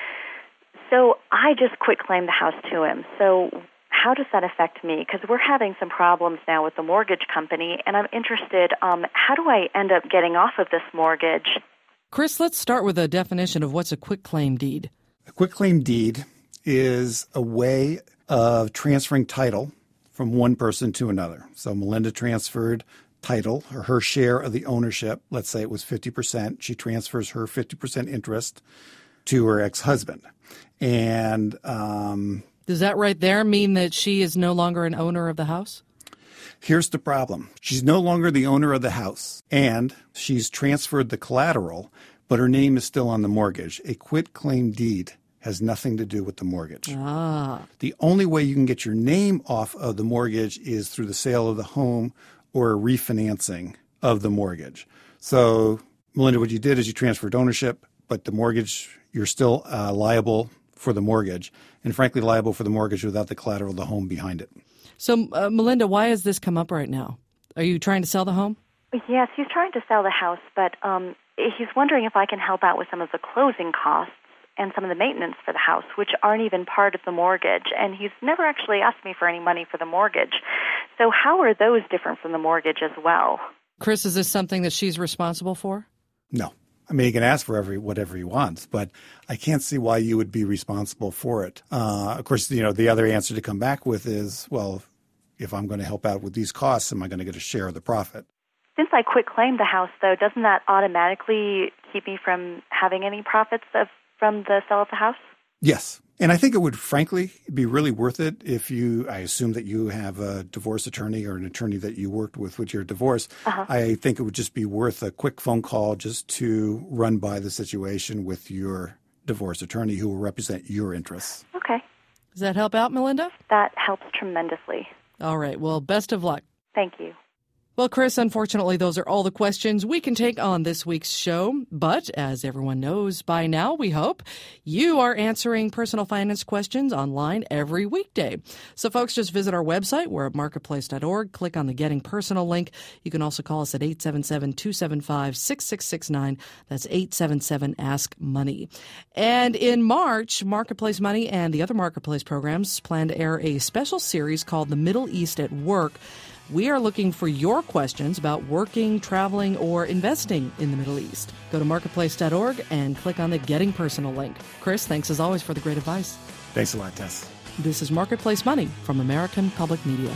so I just quitclaimed the house to him. So how does that affect me? Because we're having some problems now with the mortgage company, and I'm interested, um, how do I end up getting off of this mortgage? Chris, let's start with a definition of what's a quitclaim deed. A quitclaim deed is a way of transferring title from one person to another. So Melinda transferred title, or her share of the ownership. Let's say it was fifty percent. She transfers her fifty percent interest to her ex-husband. And um does that right there mean that she is no longer an owner of the house? Here's the problem. She's no longer the owner of the house, and she's transferred the collateral, but her name is still on the mortgage. A quitclaim deed has nothing to do with the mortgage. Ah. The only way you can get your name off of the mortgage is through the sale of the home or a refinancing of the mortgage. So, Melinda, what you did is you transferred ownership, but the mortgage, you're still uh, liable for the mortgage, and frankly liable for the mortgage without the collateral of the home behind it. So, uh, Melinda, why has this come up right now? Are you trying to sell the home? Yes, he's trying to sell the house, but um, he's wondering if I can help out with some of the closing costs and some of the maintenance for the house, which aren't even part of the mortgage. And he's never actually asked me for any money for the mortgage. So how are those different from the mortgage as well? Chris, is this something that she's responsible for? No. I mean, he can ask for every whatever he wants, but I can't see why you would be responsible for it. Uh, of course, you know, the other answer to come back with is, well, if I'm going to help out with these costs, am I going to get a share of the profit? Since I quitclaimed the house, though, doesn't that automatically keep me from having any profits of, from the sale of the house? Yes. And I think it would, frankly, be really worth it if you, I assume that you have a divorce attorney or an attorney that you worked with with your divorce. Uh-huh. I think it would just be worth a quick phone call just to run by the situation with your divorce attorney who will represent your interests. Okay. Does that help out, Melinda? That helps tremendously. All right. Well, best of luck. Thank you. Well, Chris, unfortunately, those are all the questions we can take on this week's show. But as everyone knows by now, we hope, you are answering personal finance questions online every weekday. So, folks, just visit our website. We're at marketplace dot org. Click on the Getting Personal link. You can also call us at eight seven seven, two seven five, six six six nine. That's eight seven seven, ask money. And in March, Marketplace Money and the other Marketplace programs plan to air a special series called The Middle East at Work. We are looking for your questions about working, traveling, or investing in the Middle East. Go to marketplace dot org and click on the Getting Personal link. Chris, thanks as always for the great advice. Thanks a lot, Tess. This is Marketplace Money from American Public Media.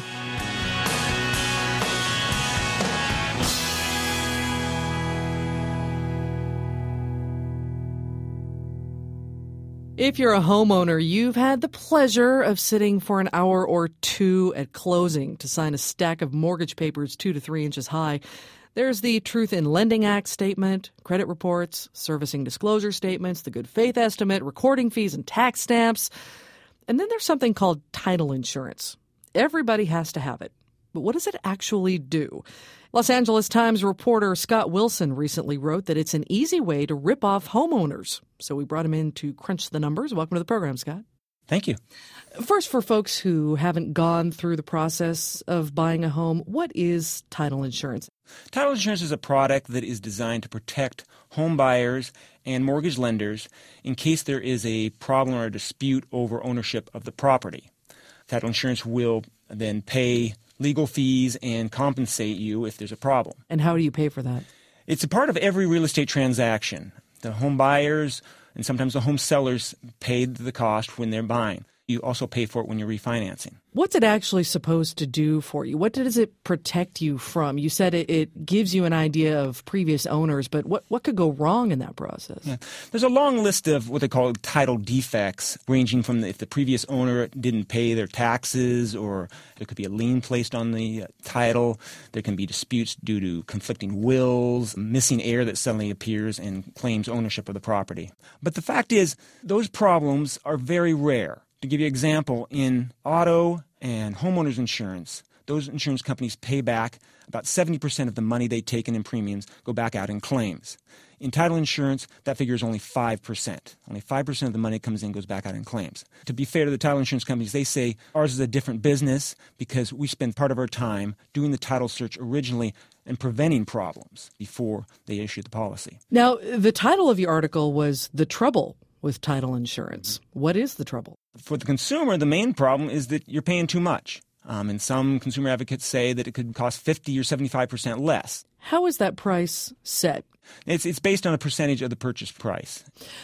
If you're a homeowner, you've had the pleasure of sitting for an hour or two at closing to sign a stack of mortgage papers two to three inches high. There's the Truth in Lending Act statement, credit reports, servicing disclosure statements, the good faith estimate, recording fees, and tax stamps. And then there's something called title insurance. Everybody has to have it. But what does it actually do? Los Angeles Times reporter Scott Wilson recently wrote that it's an easy way to rip off homeowners. So we brought him in to crunch the numbers. Welcome to the program, Scott. Thank you. First, for folks who haven't gone through the process of buying a home, what is title insurance? Title insurance is a product that is designed to protect home buyers and mortgage lenders in case there is a problem or a dispute over ownership of the property. Title insurance will then pay legal fees and compensate you if there's a problem. And how do you pay for that? It's a part of every real estate transaction. The home buyers and sometimes the home sellers pay the cost when they're buying. You also pay for it when you're refinancing. What's it actually supposed to do for you? What does it protect you from? You said it, it gives you an idea of previous owners, but what, what could go wrong in that process? Yeah. There's a long list of what they call title defects, ranging from the, if the previous owner didn't pay their taxes, or there could be a lien placed on the uh, title. There can be disputes due to conflicting wills, missing heir that suddenly appears and claims ownership of the property. But the fact is, those problems are very rare. To give you an example, in auto and homeowners insurance, those insurance companies pay back about seventy percent of the money they've taken in premiums go back out in claims. In title insurance, that figure is only five percent. Only five percent of the money that comes in goes back out in claims. To be fair to the title insurance companies, they say ours is a different business because we spend part of our time doing the title search originally and preventing problems before they issue the policy. Now, the title of your article was The Trouble with Title Insurance. What is the trouble? For the consumer, the main problem is that you're paying too much. Um, and some consumer advocates say that it could cost fifty or seventy-five percent less. How is that price set? It's, it's based on a percentage of the purchase price.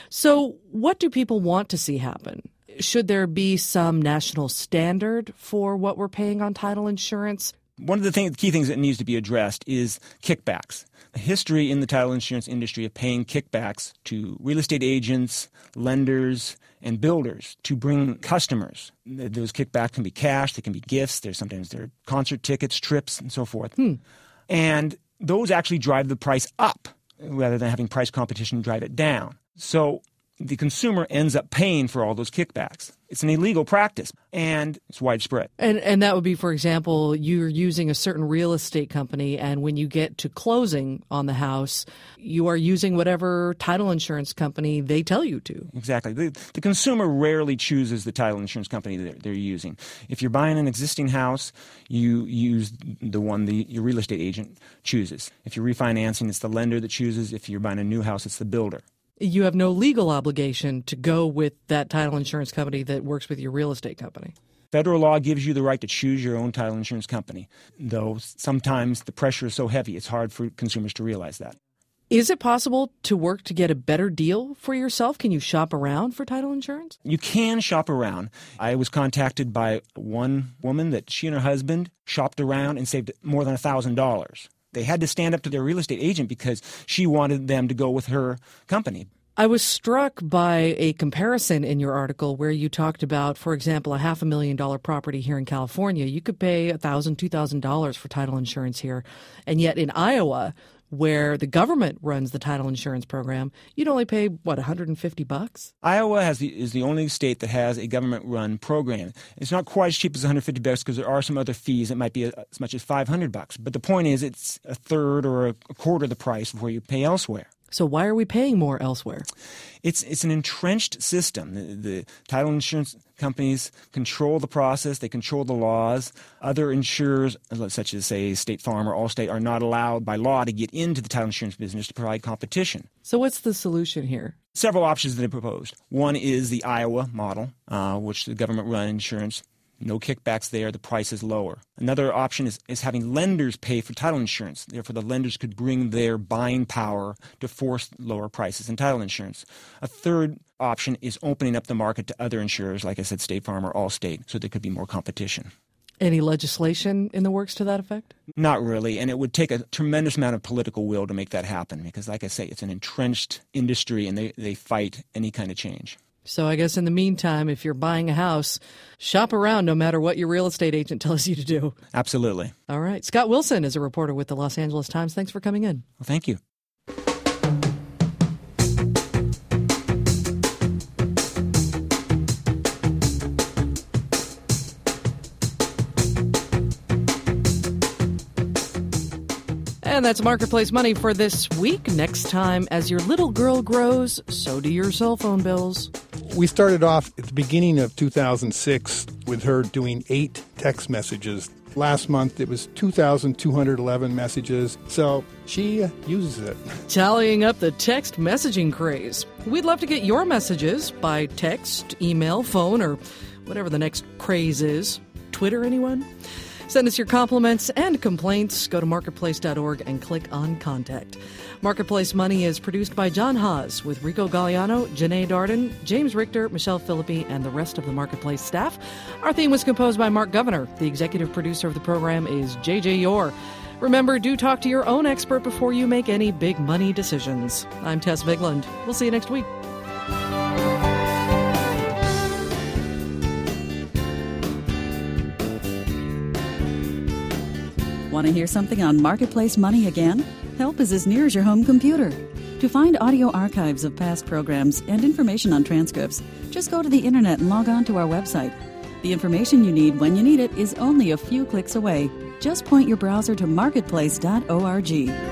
So what do people want to see happen? Should there be some national standard for what we're paying on title insurance? One of the thing, key things that needs to be addressed is kickbacks. A history in the title insurance industry of paying kickbacks to real estate agents, lenders, and builders to bring customers. Those kickbacks can be cash, they can be gifts, there's sometimes there are concert tickets, trips, and so forth. Hmm. And those actually drive the price up rather than having price competition drive it down. So the consumer ends up paying for all those kickbacks. It's an illegal practice, and it's widespread. And and that would be, for example, you're using a certain real estate company, and when you get to closing on the house, you are using whatever title insurance company they tell you to. Exactly. The, the consumer rarely chooses the title insurance company they're, they're using. If you're buying an existing house, you use the one the your real estate agent chooses. If you're refinancing, it's the lender that chooses. If you're buying a new house, it's the builder. You have no legal obligation to go with that title insurance company that works with your real estate company. Federal law gives you the right to choose your own title insurance company, though sometimes the pressure is so heavy it's hard for consumers to realize that. Is it possible to work to get a better deal for yourself? Can you shop around for title insurance? You can shop around. I was contacted by one woman that she and her husband shopped around and saved more than one thousand dollars. They had to stand up to their real estate agent because she wanted them to go with her company. I was struck by a comparison in your article where you talked about, for example, a half a million dollar property here in California. You could pay one thousand dollars, two thousand dollars for title insurance here. And yet in Iowa, where the government runs the title insurance program, you'd only pay, what, one hundred fifty bucks? Iowa has the, is the only state that has a government-run program. It's not quite as cheap as one hundred fifty bucks because there are some other fees that might be as much as five hundred bucks. But the point is it's a third or a quarter of the price of where you pay elsewhere. So why are we paying more elsewhere? It's it's an entrenched system. The, the title insurance companies control the process. They control the laws. Other insurers, such as, say, State Farm or Allstate, are not allowed by law to get into the title insurance business to provide competition. So what's the solution here? Several options that they proposed. One is the Iowa model, uh, which the government-run insurance. No kickbacks there. The price is lower. Another option is, is having lenders pay for title insurance. Therefore, the lenders could bring their buying power to force lower prices in title insurance. A third option is opening up the market to other insurers, like I said, State Farm or Allstate, so there could be more competition. Any legislation in the works to that effect? Not really, and it would take a tremendous amount of political will to make that happen because, like I say, it's an entrenched industry and they, they fight any kind of change. So I guess in the meantime, if you're buying a house, shop around no matter what your real estate agent tells you to do. Absolutely. All right. Scott Wilson is a reporter with the Los Angeles Times. Thanks for coming in. Well, thank you. And that's Marketplace Money for this week. Next time, as your little girl grows, so do your cell phone bills. We started off at the beginning of two thousand six with her doing eight text messages. Last month, it was two thousand two hundred eleven messages, so she uses it. Tallying up the text messaging craze. We'd love to get your messages by text, email, phone, or whatever the next craze is. Twitter, anyone? Send us your compliments and complaints. Go to marketplace dot org and click on Contact. Marketplace Money is produced by John Haas with Rico Galliano, Janae Darden, James Richter, Michelle Philippi, and the rest of the Marketplace staff. Our theme was composed by Mark Governor. The executive producer of the program is J J Yore. Remember, do talk to your own expert before you make any big money decisions. I'm Tess Vigland. We'll see you next week. Want to hear something on Marketplace Money again? Help is as near as your home computer. To find audio archives of past programs and information on transcripts, just go to the internet and log on to our website. The information you need when you need it is only a few clicks away. Just point your browser to marketplace dot org.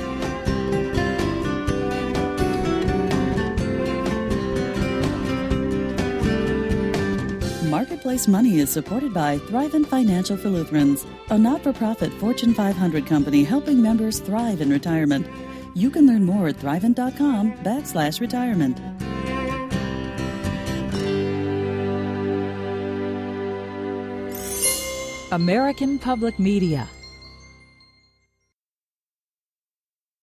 Marketplace Money is supported by Thrivent Financial for Lutherans, a not-for-profit Fortune five hundred company helping members thrive in retirement. You can learn more at thrivent.com backslash retirement. American Public Media